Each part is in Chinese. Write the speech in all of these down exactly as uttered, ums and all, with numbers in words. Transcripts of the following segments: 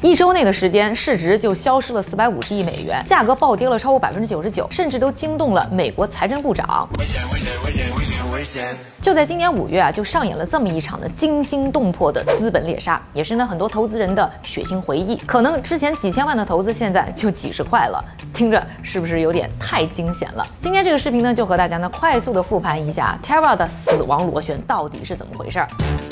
一周内的时间，市值就消失了四百五十亿美元，价格暴跌了超过百分之九十九，甚至都惊动了美国财政部长。危险危险危险危险危险！就在今年五月啊，就上演了这么一场的惊心动魄的资本猎杀，也是呢很多投资人的血腥回忆。可能之前几千万的投资，现在就几十块了，听着是不是有点太惊险了？今天这个视频呢，就和大家呢快速的复盘一下 Terra 的死亡螺旋到底是怎么回事儿。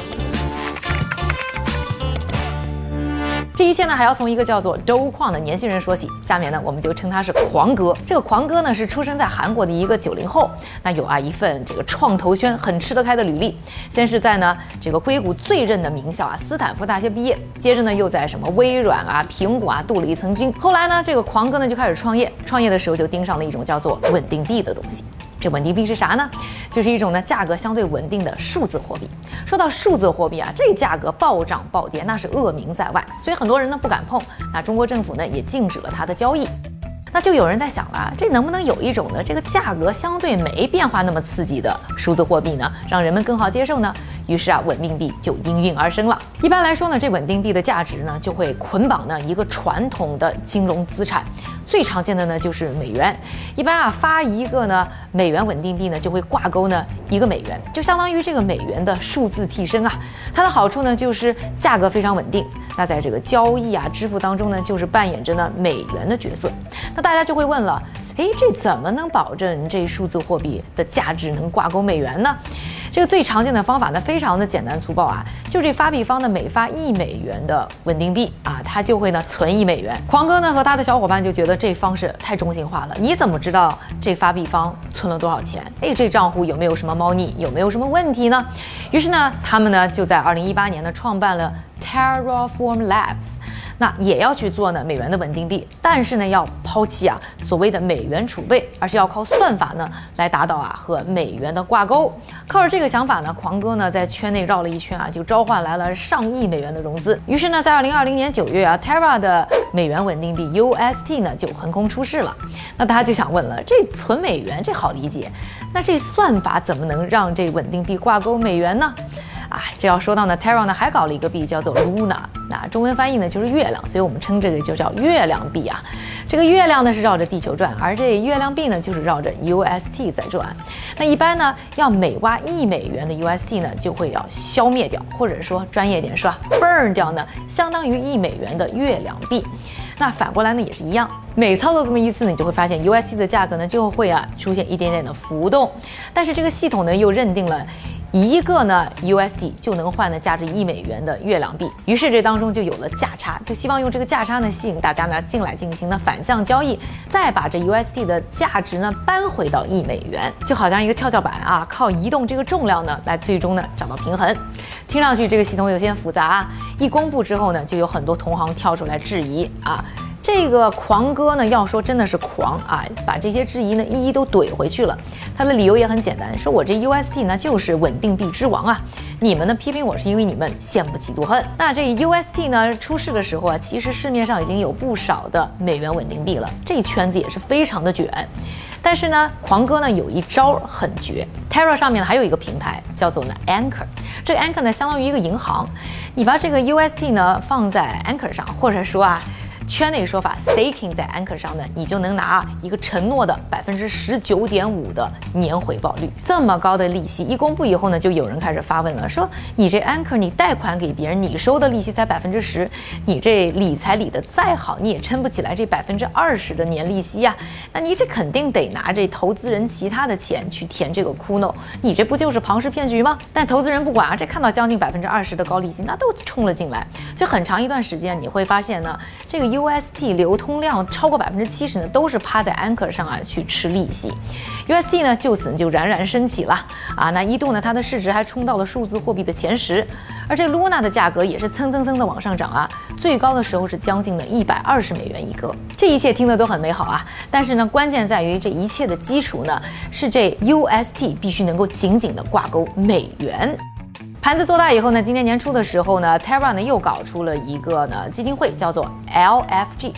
这一切呢，还要从一个叫做周矿的年轻人说起。下面呢，我们就称他是狂哥。这个狂哥呢，是出生在韩国的一个九零后，那有啊一份这个创投圈很吃得开的履历。先是在呢这个硅谷最认的名校啊斯坦福大学毕业，接着呢又在什么微软啊、苹果啊镀了一层金。后来呢，这个狂哥呢就开始创业，创业的时候就盯上了一种叫做稳定币的东西。这稳定币是啥呢？就是一种呢价格相对稳定的数字货币。说到数字货币啊，这价格暴涨暴跌那是恶名在外，所以很多人呢不敢碰。那中国政府呢也禁止了它的交易。那就有人在想了，这能不能有一种呢这个价格相对没变化那么刺激的数字货币呢，让人们更好接受呢？于是啊，稳定币就应运而生了。一般来说呢，这稳定币的价值呢就会捆绑呢一个传统的金融资产。最常见的呢就是美元，一般啊发一个呢美元稳定币呢就会挂钩呢一个美元，就相当于这个美元的数字替身啊。它的好处呢就是价格非常稳定，那在这个交易啊支付当中呢就是扮演着呢美元的角色。那大家就会问了，诶，这怎么能保证这数字货币的价值能挂钩美元呢？这个最常见的方法呢，非常的简单粗暴啊，就这发币方呢每发一美元的稳定币啊，它就会呢存一美元。狂哥呢和他的小伙伴就觉得这方式太中性化了，你怎么知道这发币方存了多少钱？哎，这账户有没有什么猫腻？有没有什么问题呢？于是呢，他们呢就在二零一八年呢创办了 Terraform Labs。那也要去做呢美元的稳定币，但是呢要抛弃啊所谓的美元储备，而是要靠算法呢来达到啊和美元的挂钩。靠着这个想法呢，狂哥呢在圈内绕了一圈啊，就召唤来了上亿美元的融资。于是呢，在二零二零年九月啊 ，Terra 的美元稳定币 U S T 呢就横空出世了。那大家就想问了，这存美元这好理解，那这算法怎么能让这稳定币挂钩美元呢？啊，这要说到呢 ，Terra 呢还搞了一个币叫做 Luna， 那中文翻译呢就是月亮，所以我们称这个就叫月亮币啊。这个月亮呢是绕着地球转，而这月亮币呢就是绕着 U S T 在转。那一般呢要每挖一美元的 U S T 呢就会要消灭掉，或者说专业点说 burn 掉呢，相当于一美元的月亮币。那反过来呢也是一样，每操作这么一次呢，你就会发现 U S T 的价格呢就会啊出现一点点的浮动，但是这个系统呢又认定了一个呢 U S T 就能换的价值一美元的月亮币，于是这当中就有了价差，就希望用这个价差呢吸引大家呢进来进行呢反向交易，再把这 U S T 的价值呢搬回到一美元，就好像一个跷跷板啊，靠移动这个重量呢来最终呢找到平衡。听上去这个系统有些复杂啊，一公布之后呢，就有很多同行跳出来质疑啊。这个狂哥呢，要说真的是狂啊，把这些质疑呢一一都怼回去了。他的理由也很简单，说我这 U S T 呢就是稳定币之王啊，你们呢批评我是因为你们羡慕嫉妒恨。那这 U S T 呢出世的时候啊，其实市面上已经有不少的美元稳定币了，这圈子也是非常的卷。但是呢，狂哥呢有一招很绝 ，Terra 上面呢还有一个平台叫做呢 Anchor， 这个 Anchor 呢相当于一个银行，你把这个 U S T 呢放在 Anchor 上，或者说啊。圈内说法 staking 在 Anchor 上呢，你就能拿一个承诺的百分之十九点五的年回报率。这么高的利息一公布以后呢，就有人开始发问了，说你这 Anchor 你贷款给别人，你收的利息才百分之十，你这理财理得再好，你也撑不起来这百分之二十的年利息呀、啊。那你这肯定得拿这投资人其他的钱去填这个窟窿，你这不就是庞氏骗局吗？但投资人不管啊，这看到将近百分之二十的高利息，那都冲了进来。所以很长一段时间你会发现呢，这个 U S T 流通量超过百分之七十呢，都是趴在 Anchor 上啊去吃利息。U S T 呢就此就冉冉升起了啊，那一度呢它的市值还冲到了数字货币的前十，而这 Luna 的价格也是蹭蹭蹭的往上涨啊，最高的时候是将近的一百二十美元一个。这一切听得都很美好啊，但是呢关键在于这一切的基础呢是这 U S T 必须能够紧紧的挂钩美元。盘子做大以后呢，今年年初的时候呢 ，Terra 呢又搞出了一个呢基金会，叫做 L F G。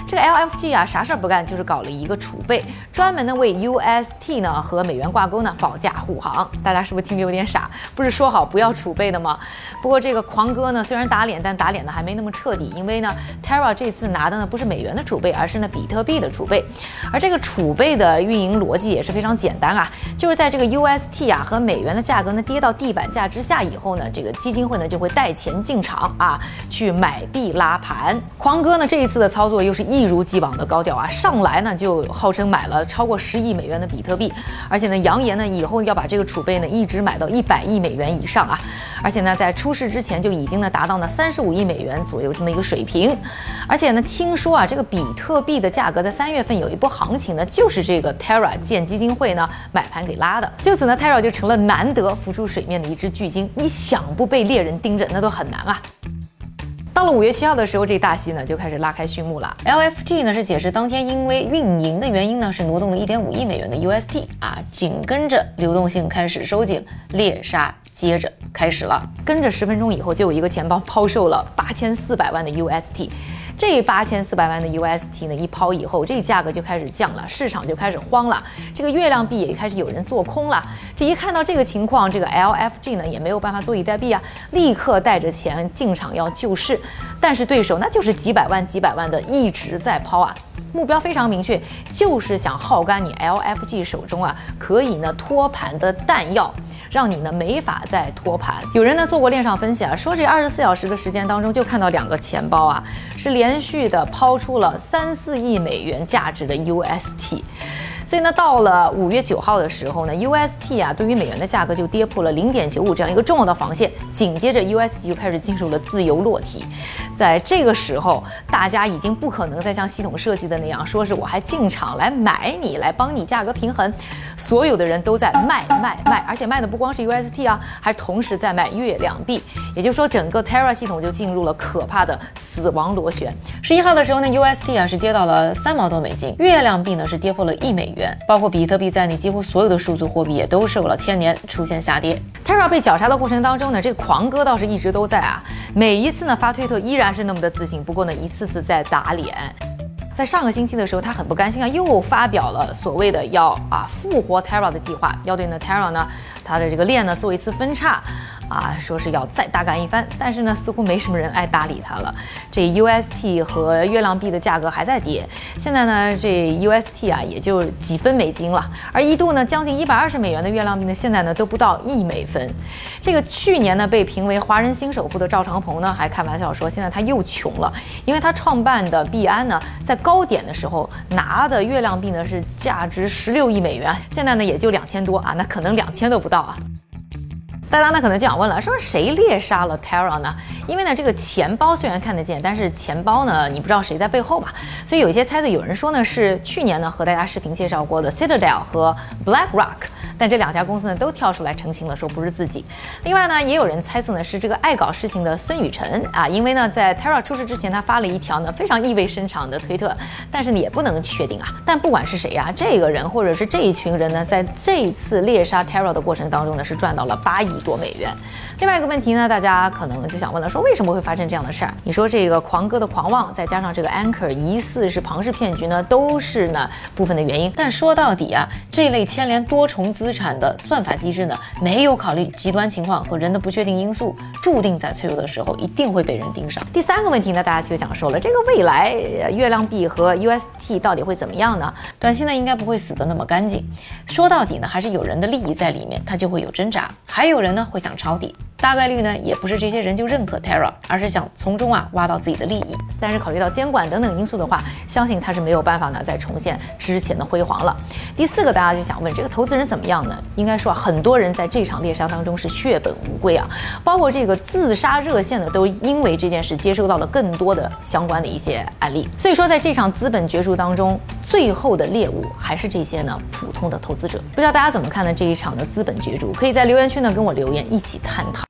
这个 L F G 啊，啥事儿不干，就是搞了一个储备，专门呢为 U S T 呢和美元挂钩呢保驾护航。大家是不是听着有点傻？不是说好不要储备的吗？不过这个狂哥呢，虽然打脸，但打脸的还没那么彻底，因为呢 Terra 这次拿的呢不是美元的储备，而是呢比特币的储备。而这个储备的运营逻辑也是非常简单啊，就是在这个 U S T 啊和美元的价格呢跌到地板价之下以后呢，这个基金会呢就会带钱进场啊，去买币拉盘。狂哥呢这一次的操作又是一如既往的高调啊，上来呢就号称买了超过十亿美元的比特币，而且呢扬言呢以后要把这个储备呢一直买到一百亿美元以上啊，而且呢在出事之前就已经呢达到了三十五亿美元左右这么一个水平。而且呢听说啊这个比特币的价格在三月份有一波行情呢，就是这个 Terra 建基金会呢买盘给拉的，就此呢 Terra 就成了难得浮出水面的一只巨鲸，你想不被猎人盯着那都很难啊。到了五月七号的时候，这大戏呢就开始拉开序幕了。L F G 呢是解释当天因为运营的原因呢是挪动了一点五亿美元的 U S T 啊，紧跟着流动性开始收紧，猎杀接着开始了。跟着十分钟以后，就有一个钱包抛售了八千四百万的 U S T。这八千四百万的 U S T 呢一抛以后，这价格就开始降了，市场就开始慌了，这个月亮币也开始有人做空了。这一看到这个情况，这个 L F G 呢也没有办法坐以待毙啊，立刻带着钱进场要救市。但是对手那就是几百万几百万的一直在抛啊，目标非常明确，就是想耗干你 L F G 手中啊可以呢托盘的弹药，让你呢没法再托盘。有人呢做过链上分析啊，说这二十四小时的时间当中就看到两个钱包啊是连续的抛出了三四亿美元价值的 U S T。所以呢，到了五月九号的时候呢 ，U S T 啊对于美元的价格就跌破了零点九五这样一个重要的防线，紧接着 U S T 就开始进入了自由落体。在这个时候，大家已经不可能再像系统设计的那样，说是我还进场来买你，来帮你价格平衡。所有的人都在卖卖卖，而且卖的不光是 U S T 啊，还同时在卖月亮币。也就是说，整个 Terra 系统就进入了可怕的死亡螺旋。十一号的时候呢 ，U S T 啊是跌到了三毛多美金，月亮币呢是跌破了一美元。包括比特币在内，几乎所有的数字货币也都受了牵连，出现下跌。Terra 被绞杀的过程当中呢，这个狂哥倒是一直都在啊，每一次呢发推特依然是那么的自信，不过呢一次次在打脸。在上个星期的时候，他很不甘心啊，又发表了所谓的要啊复活 Terra 的计划，要对呢 Terra 呢它的这个链呢做一次分叉。啊，说是要再大干一番，但是呢，似乎没什么人爱搭理他了。这 U S T 和月亮币的价格还在跌，现在呢，这 U S T 啊也就几分美金了，而一度呢将近一百二十美元的月亮币呢，现在呢都不到一美分。这个去年呢被评为华人新首富的赵长鹏呢，还开玩笑说，现在他又穷了，因为他创办的币安呢，在高点的时候拿的月亮币呢是价值十六亿美元，现在呢也就两千多啊，那可能两千都不到啊。大家呢可能就想问了，说谁猎杀了 Terra 呢？因为呢这个钱包虽然看得见，但是钱包呢你不知道谁在背后嘛，所以有一些猜测，有人说呢是去年呢和大家视频介绍过的 Citadel 和 BlackRock， 但这两家公司呢都跳出来澄清了，说不是自己。另外呢也有人猜测呢是这个爱搞事情的孙宇晨啊，因为呢在 Terra 出事之前，他发了一条呢非常意味深长的推特，但是呢也不能确定啊。但不管是谁啊，这个人或者是这一群人呢，在这一次猎杀 Terra 的过程当中呢，是赚到了八亿多美元。另外一个问题呢，大家可能就想问了，说为什么会发生这样的事儿？你说这个狂哥的狂妄，再加上这个 Anchor 疑似是庞氏骗局呢，都是呢部分的原因。但说到底啊，这类牵连多重资产的算法机制呢，没有考虑极端情况和人的不确定因素，注定在脆弱的时候一定会被人盯上。第三个问题呢，大家就想说了，这个未来月亮币和 U S T 到底会怎么样呢？短期呢应该不会死得那么干净。说到底呢，还是有人的利益在里面，它就会有挣扎。还有人呢会想抄底，大概率呢也不是这些人就认可 Terra， 而是想从中啊挖到自己的利益。但是考虑到监管等等因素的话，相信他是没有办法呢再重现之前的辉煌了。第四个，大家就想问，这个投资人怎么样呢？应该说啊，很多人在这场猎杀当中是血本无归啊，包括这个自杀热线呢，都因为这件事接收到了更多的相关的一些案例。所以说，在这场资本角逐当中，最后的猎物还是这些呢普通的投资者。不知道大家怎么看呢？这一场的资本角逐，可以在留言区呢跟我留言一起探讨。